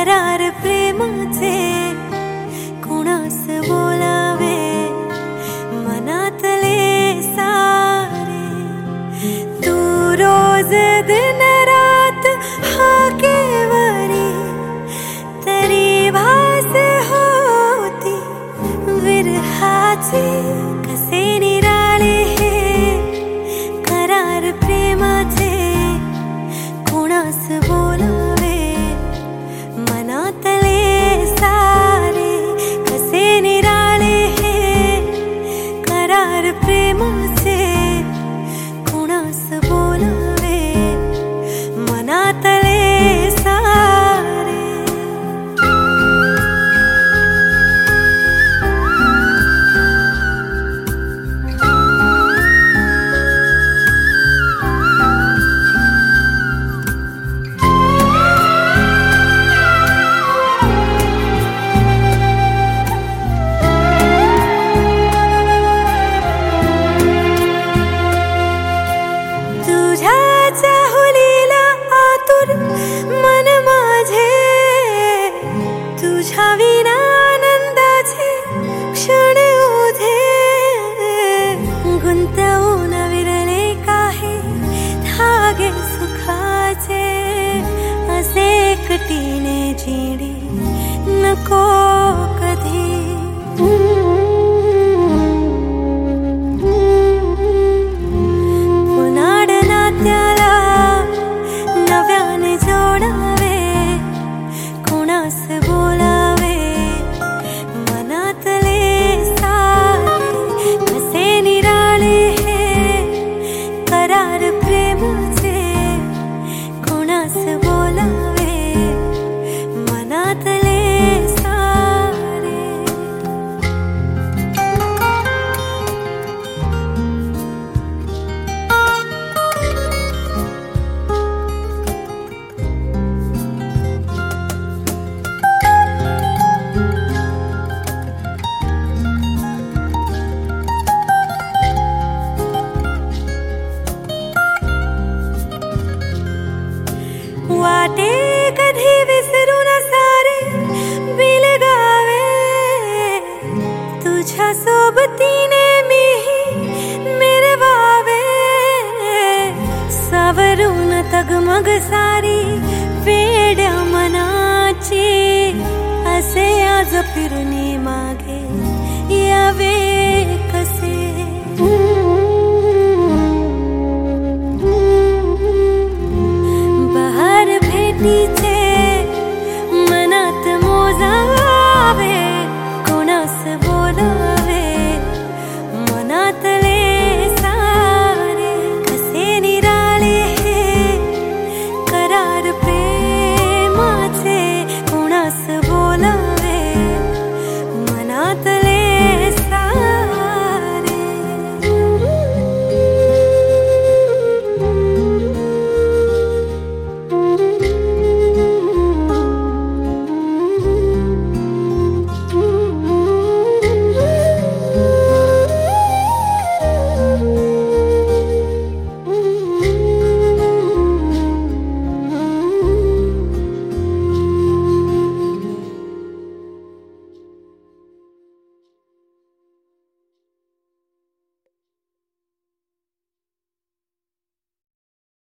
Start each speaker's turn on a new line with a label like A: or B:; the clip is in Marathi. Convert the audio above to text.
A: करार प्रेमाचे कुणास बोलावे मनातले सारे। तू रोज दिन रात हाकेवरी तरी भास होती विरहाचे। कसे निराळे हे करार प्रेमाचे कुणास बोलावे मनातले सारे। कसे निराळे हे करार प्रेमाचे कुणास बोलावे मनातले सारे। चाहुलीला आतुर मन माझे तुझ्या विना आनंदाचे क्षण उधे। गुंतवून विरले काही धागे सुखाचे असे एकटीने जिणे नको कधी। त्याला नव्याने जोडावे कुणास बोलावे मनातले सारे। कसे निराळे हे करार प्रेमाचे कुणास बोलावे मनातले सारे। वाटे कधी विसरू न सारे बिलगावे तुझ्या सोबतीने मीही मिरवावे। सावरून तगमग सारी वेड्या मनाची असे आज फिरून मागे यावे।